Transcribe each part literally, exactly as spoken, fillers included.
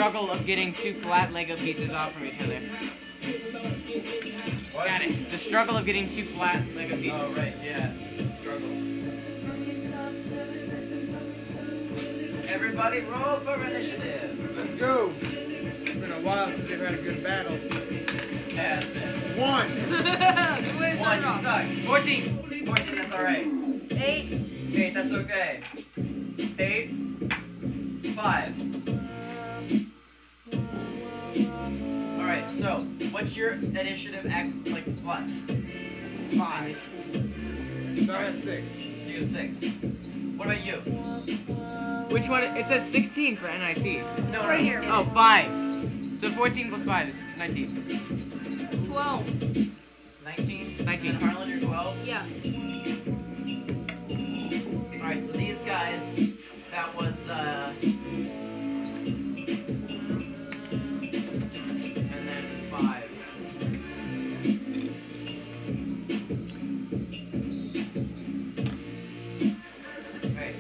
struggle of getting two flat Lego pieces off from each other. What? Got it. The struggle of getting two flat Lego pieces. Oh, right, yeah. Struggle. Everybody roll for initiative. Let's go. It's been a while since we've had a good battle. Has been. One. Where's One, you the rock? suck. fourteen. fourteen, that's alright. Eight. Eight, that's okay. Eight. Five. Alright, so, what's your initiative X, like, plus? Five. So I'm at six. So you have six. What about you? Which one? It says sixteen for N I T. No, Right no. here. Oh, five. So fourteen plus five is nineteen. Twelve. nineteen? nineteen. And Harlan, you're twelve? Yeah. Alright, so these guys, that was, uh... and then five. Right.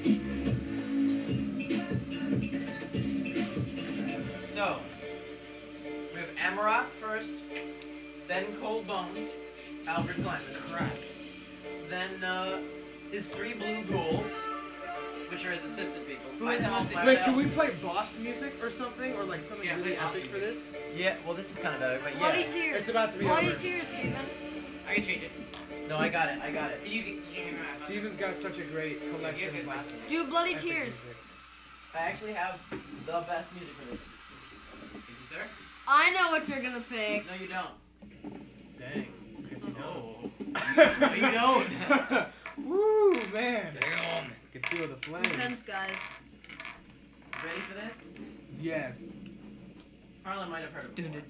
So, we have Amarok first, then Cold Bones, Alfred Klein, crack. Then, uh, his three blue ghouls, which are his assistant people. Who is hostage? Wait, can we play boss music or something? Or like something Yeah, really play epic boss for this? Yeah, well, this is kind of better, but Bloody yeah. tears. It's about to be Bloody over. tears, Steven. I can change it. No, I got it, I got it. Can you, can you hear me? right? Steven's got such a great collection You're of good, like, Bob. Do bloody epic tears. music. I actually have the best music for this. Thank you, sir. I know what you're gonna pick. No, you don't. Dang. Guess you know. No, you don't. Woo, man. Damn. I can feel the flames. Intense, guys. Ready for this? Yes. Harlan might have heard of it before.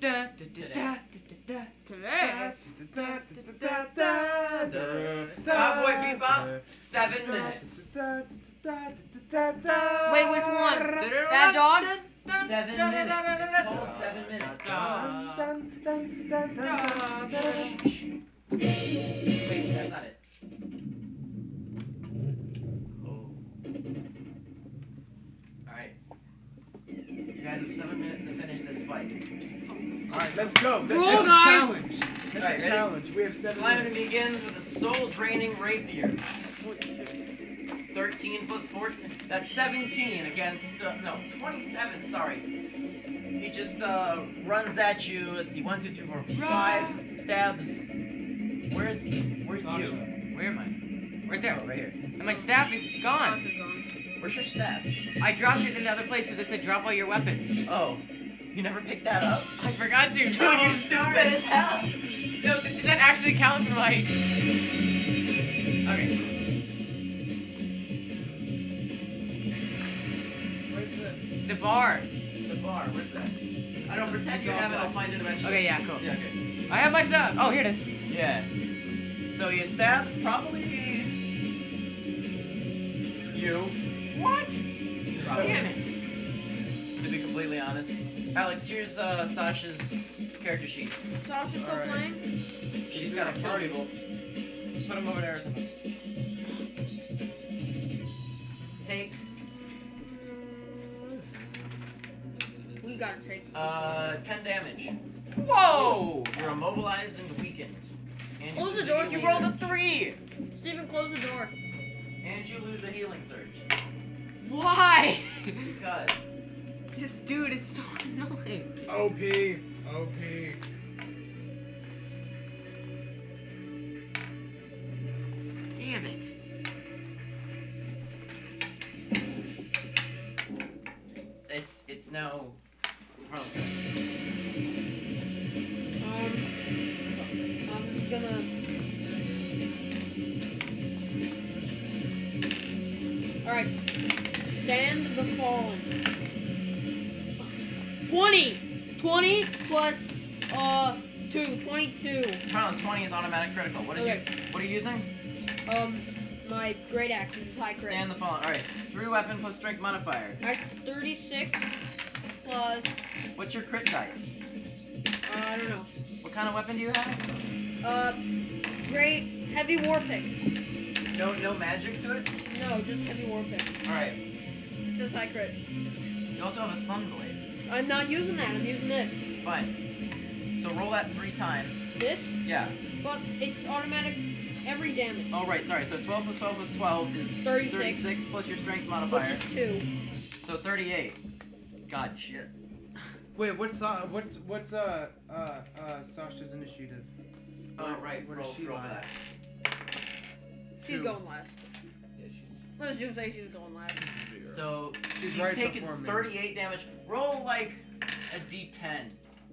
Today. Cowboy Bebop, seven minutes. Wait, which one? Bad Dog? Seven minutes. It's called seven minutes. Wait, that's not it. Oh. Alright. You guys have seven minutes to finish this fight. Alright, let's go. That's, Roll, that's a guys. challenge. That's Alright, a ready? challenge. We have seven Climbing minutes. begins with a soul-draining rapier. thirteen plus fourteen. That's seventeen against, uh, no, twenty-seven, sorry. He just uh, runs at you. Let's see, one, two, three, four, five. Stabs. Where's he? Where's Sasha. you? Where am I? Right there. Oh, right here. And my staff is gone. Sasha's gone. Where's your staff? I dropped it in the other place because it said drop all your weapons. Oh, you never picked that up? I forgot to. Dude, No, you're I'm stupid sorry. as hell. No, th- does that actually count for my... Okay. Where's the, The bar. the bar? Where's that? I don't pretend you have it. I'll find it eventually. Okay, yeah, cool. Yeah, okay. I have my stuff. Oh, here it is. Yeah. So he stabs probably you. What? Probably. Damn it. To be completely honest. Alex, here's uh, Sasha's character sheets. Sasha's still Alright. playing? She's got a kill people. Put him over there or something. Take We gotta take. uh ten damage. Whoa! You're immobilized and weakened. And Close the lose a door, You healing rolled a surge. three. Steven, close the door. And you lose a healing surge. Why? Because This dude is so annoying. O P. O P. Damn it. it's it's now Harlan's Um, I'm gonna. Alright. Stand the fallen. twenty! twenty plus, uh, two. twenty-two. Harlan, twenty is automatic critical. What did Okay. you what are you using? Um, my great axe is high crit. Stand the fallen. Alright. Three weapon plus strength modifier. That's thirty-six plus, What's your crit dice? uh, I don't know. What kind of weapon do you have? Uh, great heavy war pick. No no magic to it? No, just heavy war pick. Alright. It says high crit. You also have a sun blade. I'm not using that. I'm using this. Fine. So roll that three times. This, Yeah. but it's automatic every damage, Oh, right, sorry. So twelve plus twelve plus twelve is thirty-six. thirty-six plus your strength modifier. which is two. So thirty-eight. God, shit. Wait, what's uh, what's what's uh uh uh Sasha's initiative? Oh, right. Where roll, does she roll lie? that. She's Two. going last. Yeah, she's Let's just say she's going last. zero. So She's he's right taking before me. thirty-eight damage. Roll like a d ten.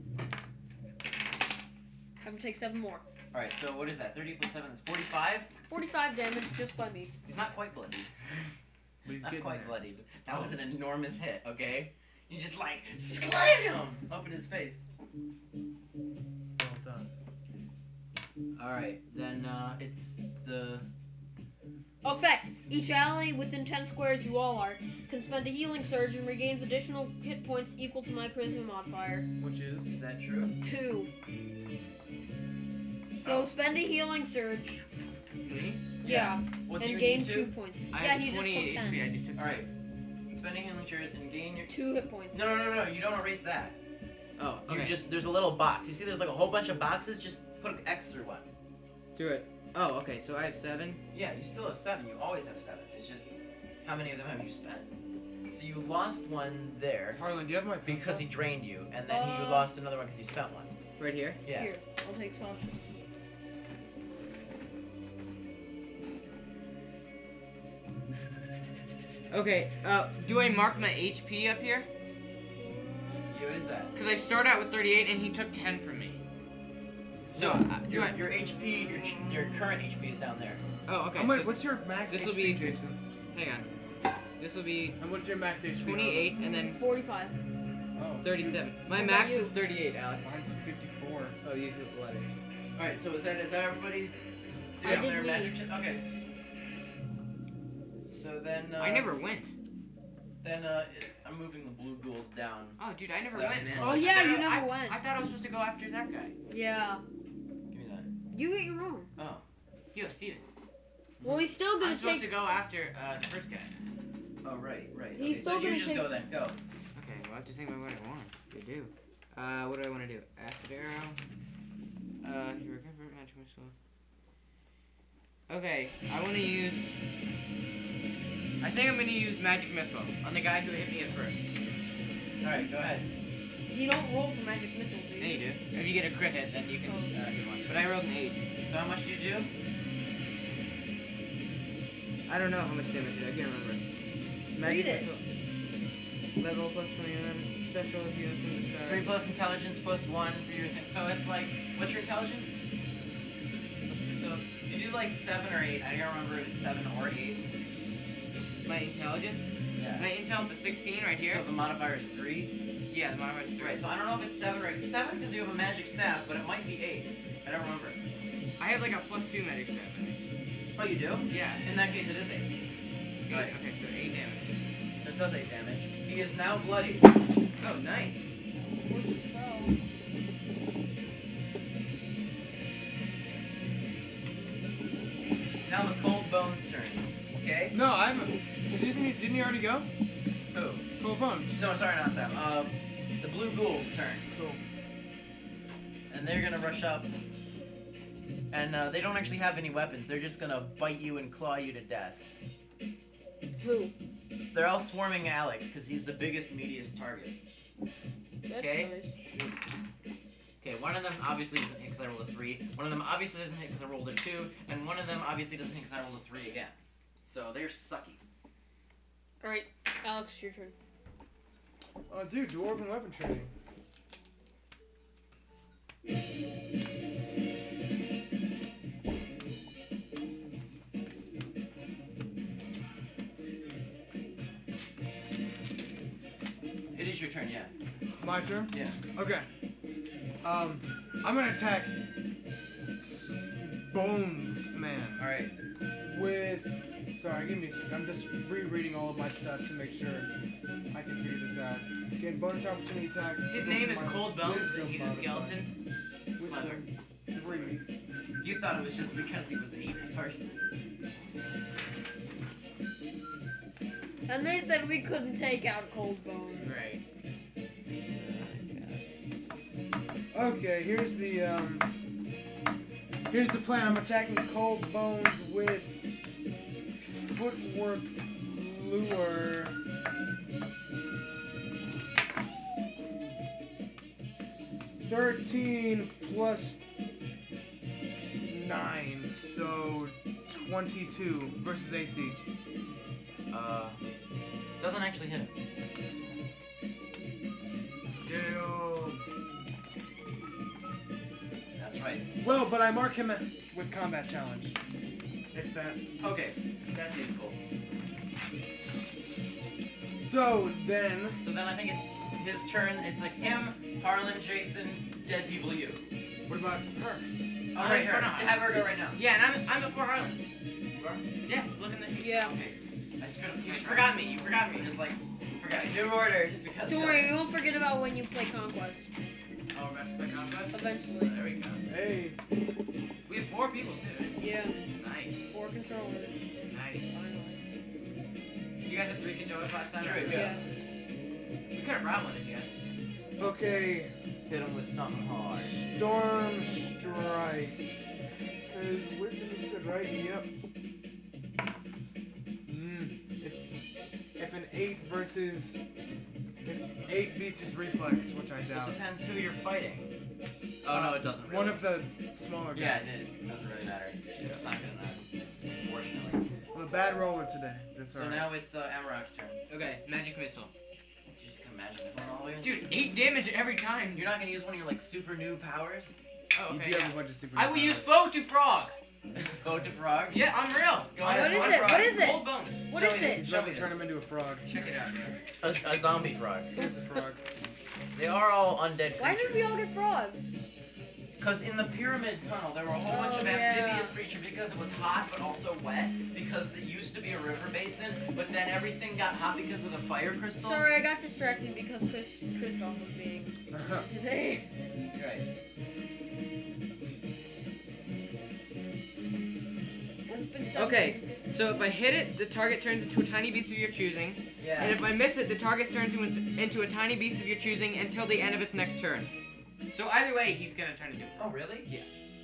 Have him take seven more. Alright, so what is that? thirty plus seven is forty-five? forty-five damage just by me. He's not quite bloodied. But he's Not getting quite there. bloodied. That was an enormous hit, okay? You just like slam him up in his face. Well done. Alright, then uh, it's the. Effect. Each ally within ten squares you all are can spend a healing surge and regains additional hit points equal to my charisma modifier. Which is Is that true? Two. So Oh. spend a healing surge. Me? Yeah. What's and your gain D two? two points. I yeah, have he just took twenty-eight H P. ten. I just took. Alright. Spending healing chairs and gain your. Two hit points. No, no, no, no. You don't erase that. Oh, You okay. just. There's a little box. You see there's like a whole bunch of boxes? Just put an X through one. Do it. Oh, okay. So I have seven. Yeah, you still have seven. You always have seven. It's just how many of them have you spent? So you lost one there Harlan, do you have my pencil? because he drained you, and then you Uh, lost another one because you spent one. Right here. Yeah. Here, I'll take Sasha. Okay. Uh, do I mark my H P up here? You is that? Because I start out with thirty-eight and he took ten from me. So No, uh, do your, I? your H P, your, ch- your current H P is down there. Oh, okay. How much- so what's your max this H will P, be- Jason? hang on. This will be And what's your max H P? twenty-eight and then forty-five. Oh, thirty-seven. My What about max you? is thirty-eight, Alex. shoot. Mine's fifty-four. Oh, you took letters. Alright, so is that is that everybody I doing did their me. magic shit? Okay. So then uh, I never went. then uh it, I'm moving the blue ghouls down. Oh, dude, I never So that went, was man. more Oh, like- yeah, I you thought- never I, went. I thought I was supposed to go after that guy. Yeah. Give me that. You get your own. Oh. Yo, Steven. Well, he's still gonna I'm supposed take. to go after uh, the first guy. Oh right, right. He's okay, still so you gonna just take- go then. Go. Okay, well, I have to think about what I want to do. Uh, what do I want to do? Acid arrow. Uh, here we go. Magic missile. Okay, I want to use. I think I'm going to use magic missile on the guy who hit me at first. Alright, go ahead. You don't roll for magic missiles, do Yeah, you? you do. If you get a crit hit, then you can. Oh. Uh, get one. But I rolled an eight. So how much do you do? I don't know how much damage it. I can't remember. Read it. missile. Level plus twenty-one. Special if you open the Three sky. plus intelligence plus one for your thing. So it's like, what's your intelligence? Let's see, so you do like seven or eight. I don't remember if it's seven or eight. My intelligence. Yeah. My intel's a sixteen right here. So the modifier is three. Yeah, the modifier is three. Right. So I don't know if it's seven or eight. Seven because you have a magic staff, but it might be eight. I don't remember. I have like a plus two magic staff. I think. Oh, you do? Yeah. In that case, it is eight. Eight. Right. Okay, so eight damage. That does eight damage. He is now bloodied. Oh, nice. Which spell? It's now the cold bones turn. Okay. No, I'm. Isn't he, didn't he already go? Who? Cool bones. No, sorry, not them. Uh, the blue ghouls turn. Cool. And they're gonna rush up. And uh, they don't actually have any weapons. They're just gonna bite you and claw you to death. Who? They're all swarming Alex because he's the biggest, meatiest target. That's Okay. nice. Okay, one of them obviously doesn't hit because I rolled a three. One of them obviously doesn't hit because I rolled a two. And one of them obviously doesn't hit because I rolled a three again. So they're sucky. Alright, Alex, your turn. Oh, dude, dwarven weapon training. It is your turn, yeah. My turn? Yeah. Okay. Um, I'm gonna attack S- Bones Man Alright. with. Sorry, give me a second. I'm just rereading all of my stuff to make sure I can figure this out. Again, bonus opportunity attacks. His Those name are is my Cold Bones wisdom and he's a modifier. skeleton. Wisdom three. You thought it was just because he was an evil person. And they said we couldn't take out Cold Bones. Right. Okay, here's the um. Here's the plan. I'm attacking Cold Bones with Footwork Lure. Thirteen plus nine, so twenty-two versus A C. Uh, doesn't actually hit him. That's right. Well, but I mark him with combat challenge. If that. Okay, that's useful. So then. So then I think it's his turn. It's like him, Harlan, Jason, dead people, you. What about her? Oh, I'm right, in her. front of her. Have her go right now. Yeah, and I'm I'm before Harlan. You are? Yes, look in the sheet. Yeah. Okay. I screwed up. You just forgot me. You forgot me. Just like forgot. New order just because. Don't worry, we won't forget about when you play Conquest. Oh, we're about to play Conquest? Eventually. There we go. Hey. We have four people too. Right? Yeah. Nice. Four controllers. Nice. Finally. You guys had three controllers last time? True, Yeah. We could have brought one if you guys. Okay. Hit him with something hard. Storm Strike. Cause wisdom is good, right? Yep. Mm, it's if an eight versus if eight beats his reflex, which I It doubt. depends who you're fighting. Oh no, it doesn't really. One of the smaller guys. Yeah, it did. Doesn't really matter. It's not gonna matter. Unfortunately. I'm a bad roller today. That's So alright. now it's uh, Amarok's turn. Okay, magic missile. So you just can imagine this one all the way. Dude, eight damage every time. You're not gonna use one of your like super new powers? Oh, You okay. do Yeah. have a bunch of super. I will use foe to frog. Vote to frog? Yeah, I'm real. Go What ahead. is One it? frog. What is it? Cold bones. What Show is me it? this. He's Show about me to turn this. him into a frog. Check it out, bro. A, a zombie frog. Here's a frog. They are all undead Why creatures. did we all get frogs? Because in the pyramid tunnel, there were a whole bunch Oh, of yeah. amphibious creatures because it was hot but also wet. Because it used to be a river basin, but then everything got hot because of the fire crystal. Sorry, I got distracted because Chris Christoph was being today. Right. It's been seven Okay. days. So if I hit it, the target turns into a tiny beast of your choosing. Yeah. And if I miss it, the target turns into, into a tiny beast of your choosing until the end of its next turn. So either way, he's gonna turn into a Oh, really? Yeah.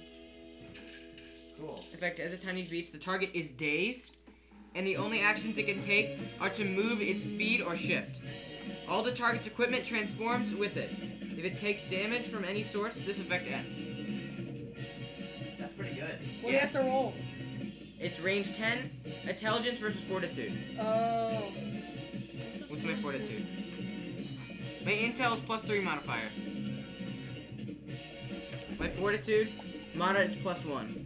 Cool. In fact, as a tiny beast, the target is dazed, and the only actions it can take are to move its speed or shift. All the target's equipment transforms with it. If it takes damage from any source, this effect ends. That's pretty good. What do you have to roll? It's range ten, intelligence versus fortitude. Oh. What's my fortitude? My intel is plus three modifier. My fortitude, moderate is plus one.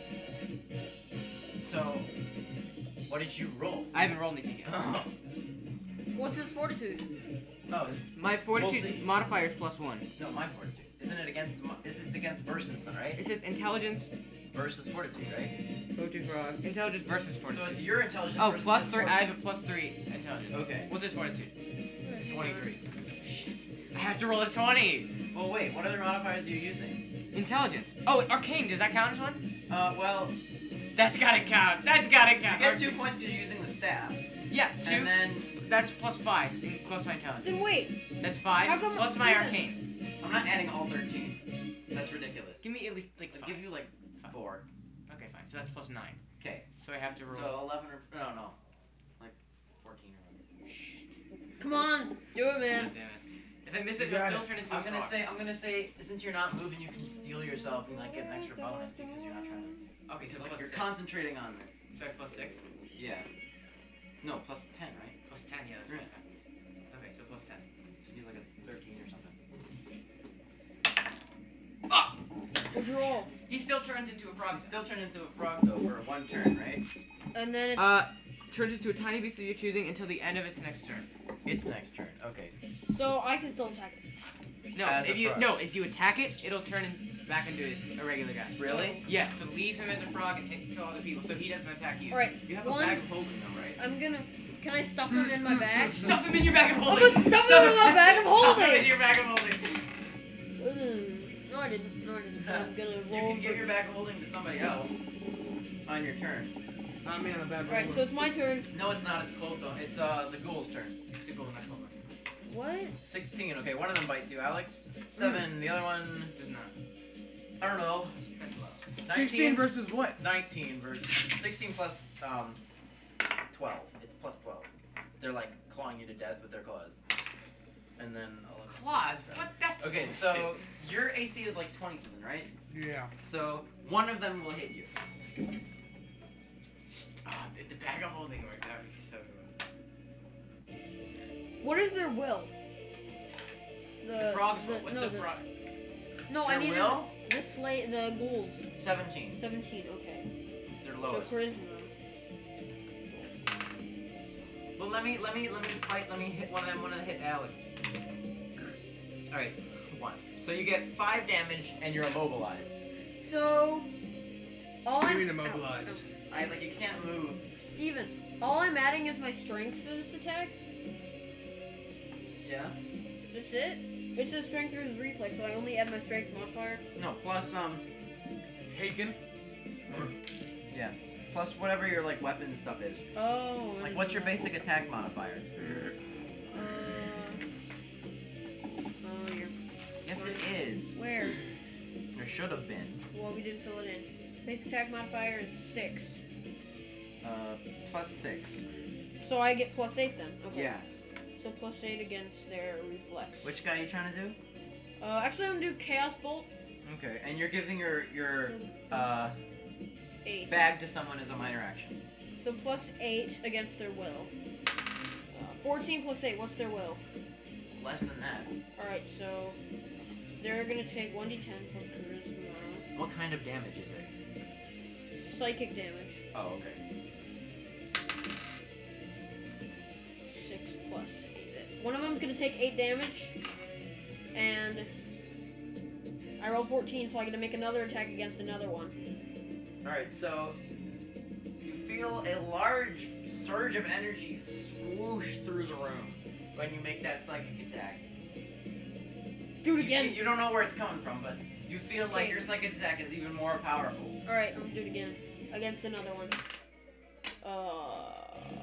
So, what did you roll? I haven't rolled anything yet. Oh, What's his fortitude? oh it's, My fortitude We'll see. modifier is plus one. no, my fortitude. Isn't it against the mo- is it's against versus, right? It says intelligence, Versus fortitude, right? fortitude frog, intelligence versus So fortitude. it's your intelligence Oh, versus plus his three. I fortitude. have a plus three intelligence. Okay. What's his fortitude? twenty-three. Shit. I have to roll a twenty. Well, wait, what other modifiers are you using? Intelligence. Oh, arcane. Does that count as one? Uh, well, That's gotta count. That's gotta you count. get two Arcane. points because you're using the staff. Yeah, two. And then, That's plus five. Plus my intelligence. Then wait. That's five. How come Plus my Steven- arcane. I'm not adding all thirteen. That's ridiculous. Give me at least like I'll five. give you like four. Okay, fine. So that's plus nine. Okay. So I have to roll. So eleven or, no, no. Like fourteen or whatever. Come on. Do it, man. God damn it. If I miss it, You it'll got still it. turn into a I'm gonna frog. say, I'm gonna say, since you're not moving, you can steal yourself and like get an extra bonus because you're not trying to. Okay, so Because like plus you're six. concentrating on this. So I have plus six. Yeah. No, plus ten, right? Plus ten, yeah, that's Right. plus ten. Okay, so plus ten. So you need like a thirteen or something. Fuck! What'd you roll? He still turns into a frog. You still turn into a frog though for one turn, right? And then it's Uh, turns into a tiny beast of your choosing until the end of its next turn. It's next turn. Okay. so I can still attack it. No, As a if you frog. no, if you attack it, it'll turn in, back into a, a regular guy. Really? Yes, so leave him as a frog and hit- kill other people so he doesn't attack you. All right. You have One- a bag of holding though, right? I'm gonna. Can I stuff him in my bag? Stuff him in your bag of I'm holding. gonna stuff him in my bag of Stuff him in holding. your bag of holding. Mm, No, I didn't. No, I didn't. I'm gonna You roll can give for. your bag of holding to somebody else on your turn. Not me on a bad roller. Right. So it's my turn. No, it's not. It's cold though. It's uh the ghoul's turn. It's a golden, not golden. What? sixteen. Okay, one of them bites you, Alex. seven. The other one, Does not. I don't know. That's low. nineteen. sixteen versus what? nineteen versus sixteen plus um twelve. It's plus twelve. They're like clawing you to death with their claws. And then eleven. Claws. What? That's Okay, so your A C is like twenty something, right? Yeah. So one of them will hit you. Ah, the, the bag of holding work. That would be so good. What is their will? The, The frog's the, will. What's no, the the, frog? No, I Their need will? the slate. The ghouls. seventeen. Seventeen. Okay. It's their So lowest. charisma. Well, let me let me let me fight. Let me hit one of them. One of them hit Alex. All right, one. So you get five damage and you're immobilized. So all What do I'm you mean immobilized? I like you can't move. Steven, all I'm adding is my strength for this attack. Yeah. That's it. It says strength versus reflex, so I only add my strength modifier. No. Plus um. Haken. Yeah. Plus whatever your like weapon stuff is. Oh. Like what's your basic attack modifier? Uh, oh, you're Yes, it is. where? There should have been. Well, we didn't fill it in. Basic attack modifier is six. Uh, plus six. So I get plus eight then. Okay. Yeah. So plus eight against their reflex. Which guy are you trying to do? Uh, actually, I'm gonna do chaos bolt. Okay, and you're giving your your uh Eight. bag to someone as a minor action. So plus eight against their will. Uh, Fourteen plus eight. What's their will? Less than that. All right. So they're gonna take one d ten plus charisma. What kind of damage is it? Psychic damage. Oh, okay. Six plus eight. One of them's gonna take eight damage, and I roll fourteen, so I get to make another attack against another one. All right, so you feel a large surge of energy swoosh through the room when you make that psychic attack. Do it You- again. You, you don't know where it's coming from, but you feel like Okay. your psychic attack is even more powerful. All right, I'm gonna do it again against another one. Uh,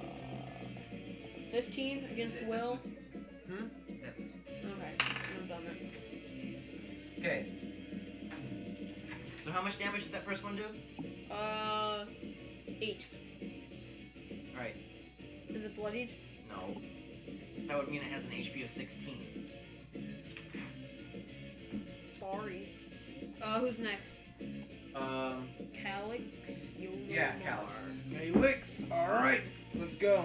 fifteen against Will. Hmm? Okay, I'm done then. Okay. So how much damage did that first one do? Uh, eight. All right. Is it bloodied? No. That would mean it has an H P of sixteen. Sorry. Uh, who's next? Um. Calix. Yeah, Calix. Hey, licks. All right, let's go.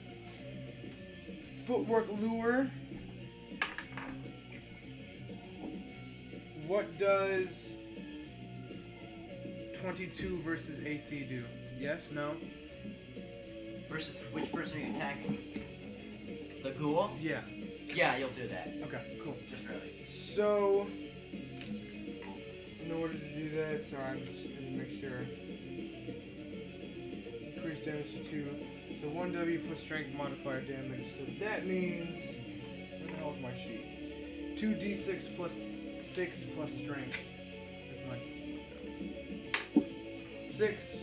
Footwork lure. What does twenty-two versus A C do? Yes, no? Versus which person are you attacking? The ghoul? Yeah. Yeah, you'll do that. Okay, cool. Just really. So, in order to do that, sorry, I'm just gonna make sure. Increase damage to two. So one W plus strength modifier damage. So that means, where the hell's my sheet? Two D six plus six plus strength. That's my six.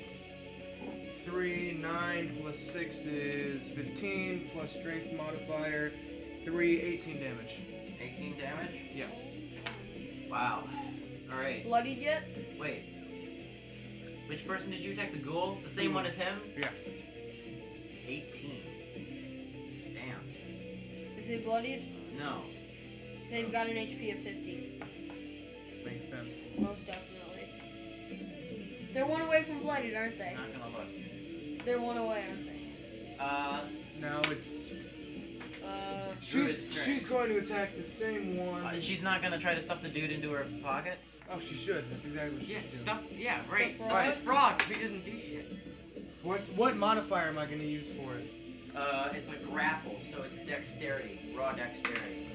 Three, nine plus six is fifteen plus strength modifier. Three, eighteen damage. eighteen damage? Yeah. Wow. Alright. Bloodied yet? Wait. Which person did you attack? The ghoul? The same one as him? Yeah. eighteen. Damn. Is he bloodied? No. They've got an H P of fifty. Makes sense. Most definitely. They're one away from bloodied, aren't they? Not gonna look. They're one away, aren't they? Uh, Now it's. Uh, Druid She's, strength. she's going to attack the same one. uh, she's not gonna try to stuff the dude into her pocket? Oh, she should. That's exactly what she Yeah, should do. stuff. Yeah, right. The Stuff frog? his frogs. He doesn't do shit. What what modifier am I going to use for it? Uh, it's a grapple, so it's dexterity. Raw dexterity.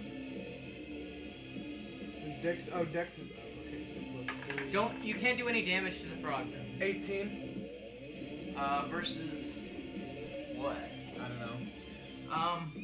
Is Dex? Oh, Dex is. Oh, okay, so plus three. Don't. You can't do any damage to the frog though. eighteen. Uh, versus what? I don't know. Um,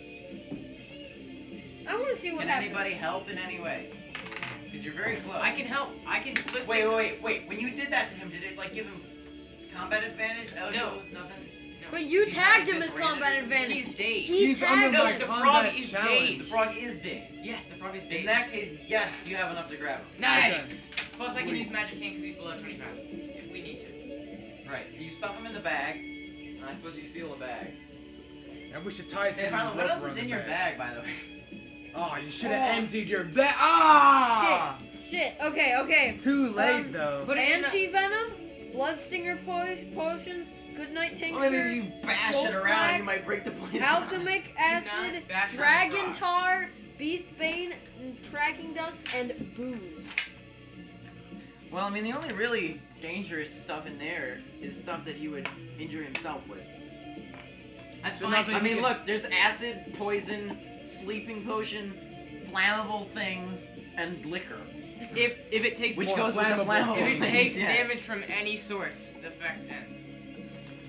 I want to see what can happens. anybody help in any way? Because you're very close. I can help. I can. Listen, Wait, wait, wait, wait. When you did that to him, did it like give him combat advantage? No, Eligible? nothing. No. But you He's tagged not him as this combat random. advantage. He's dazed. He He's tagged under no, my him. the frog combat is challenge. The dazed. frog is dazed. Yes, the frog is In dazed. that case, yes, you have enough to grab him. Nice. Plus, I can Wait. use magic hand because he's below twenty pounds if we need to. Right, so you stuff him in the bag, and I suppose you seal the bag. And we should tie Hey, some Harlan, what rope else around is the in your bag. bag, by the way? Oh, you should have Oh. emptied your bag. Ah! Shit. Okay, okay. Too late Um, though. Put it in the- Anti-venom, blood stinger po- potions, good night tincture, Well, maybe if you bash Gold it around, you flax, might break the poison. alchemic acid, not bash on the dragon frog. tar, beast bane, tracking dust, and booze. Well, I mean, the only really dangerous stuff in there is stuff that he would injure himself with. That's So fine. nothing- I mean, look, there's acid, poison, sleeping potion, flammable things, and liquor. If if it takes Which More goes with the flammable. flammable if it things, takes yeah. damage from any source, the effect ends.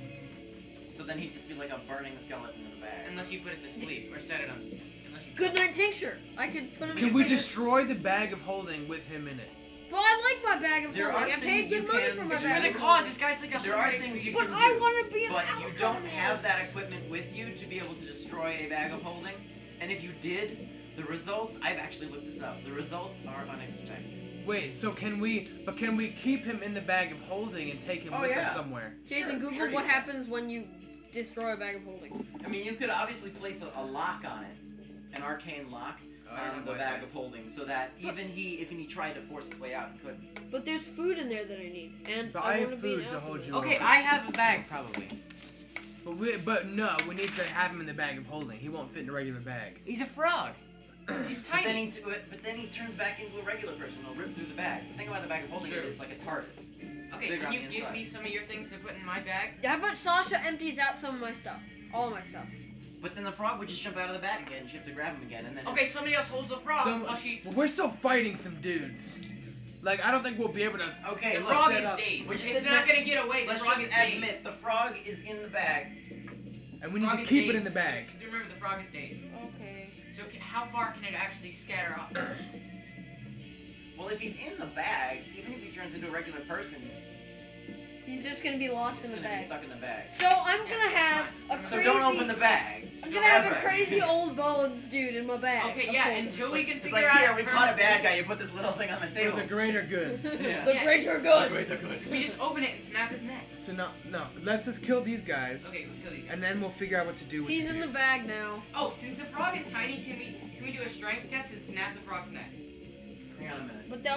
So then he'd just be like a burning skeleton in the bag. Unless you put it to sleep or set it on. Unless you Good night tincture. I could put him. Can in we the- destroy the bag of holding with him in it? But I like my bag of There holding. are I paid things good you money can- for my It's For bag the of cause, holding. this guy's like a There are hundred things you sixty- But can I do, want to be an But you outcome don't in have this. that equipment with you to be able to destroy a bag of holding. And if you did, the results, I've actually looked this up, the results are unexpected. Wait, so can we? But can we keep him in the bag of holding and take him Oh, with yeah. us somewhere? Jason, Sure, Google sure you what can. happens when you destroy a bag of holding. I mean, you could obviously place a, a lock on it, an arcane lock Oh, I don't on know the what bag that- of holding, so that even he, if he tried to force his way out, he couldn't. But there's food in there that I need, and But I, I want have to be an food to alchemist. hold you Okay, over. I have a bag probably. But we, but no, we need to have him in the bag of holding. He won't fit in a regular bag. He's a frog. He's But then, tiny. he t- but then he turns back into a regular person. He'll rip through the bag. The thing about the bag of holding True. it is like a TARDIS. Okay, bigger can on you the give inside. me some of your things to put in my bag? How about Sasha empties out some of my stuff? All my stuff. But then the frog would just jump out of the bag again, and you have to grab him again, and then. Okay, somebody else holds the frog. Some- while she. Well, we're still fighting some dudes. Like I don't think we'll be able to. Okay, The look, frog set is up- dazed. Which It's is not admit- gonna get away. The Let's frog just is dazed. admit the frog is in the bag. And we need Frog to is keep it dazed. in the bag. Do you remember the frog is dazed? Okay. So ca- how far can it actually scatter off? Well, if he's in the bag, even if he turns into a regular person, He's just gonna be lost he's in the gonna be bag. stuck in the bag. So I'm Yeah, gonna have fine. a So crazy. don't open the bag. I'm gonna have a Ever. crazy old bones dude in my bag. Okay, of yeah, holding. until we can It's figure like, out. here, a we caught a permanent bad guy. solution. You put this little thing on the For table. the greater good. Yeah. The Yeah. greater Oh, good. wait, they're good. We just open it and snap his neck. So no, no. Let's just kill these guys, Okay, let's kill these guys. and then we'll figure out what to do with He's the in the dude. bag now. Oh, since the frog is tiny, can we can we do a strength test and snap the frog's neck? Hang on a minute. But that